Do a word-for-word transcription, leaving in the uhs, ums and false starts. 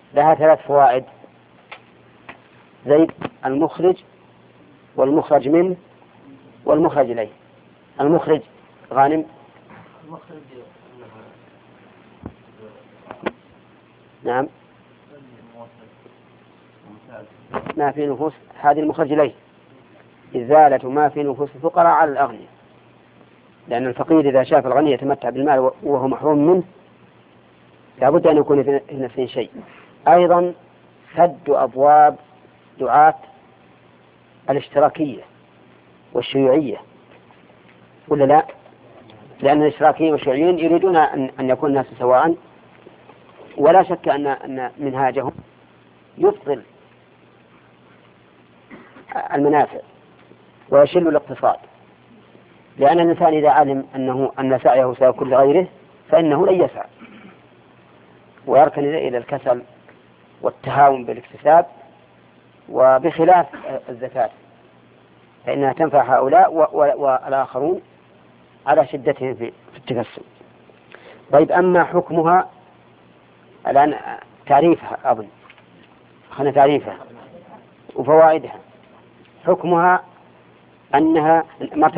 لها ثلاث فوائد: زيد المخرج والمخرج منه والمخرج إليه. المخرج غانم. المخرج نعم ما في نفوس، هذه المخرج إليه إزالة ما في نفوس الفقراء على الأغنياء، لأن الفقير إذا شاف الغني يتمتع بالمال وهو محروم منه لابد أن يكون في نفسه شيء. أيضا سد أبواب دعاة الاشتراكية والشيوعية، ولا لا؟ لأن الاشتراكيين والشيوعيين يريدون أن يكون الناس سواء، ولا شك أن أن منهاجهم يفضل المنافع ويشل الاقتصاد، لأن الإنسان إذا علم أنه أن سعيه سيكون لغيره فإنه لن يسعى ويركن إلى الكسل والتهاون بالاكتساب، وبخلاف الزكاة فإنها تنفع هؤلاء والآخرون على شدتهم في التكسب. طيب، أما حكمها الآن تعريفها، أظن خلنا تعريفها وفوائدها. حكمها أنها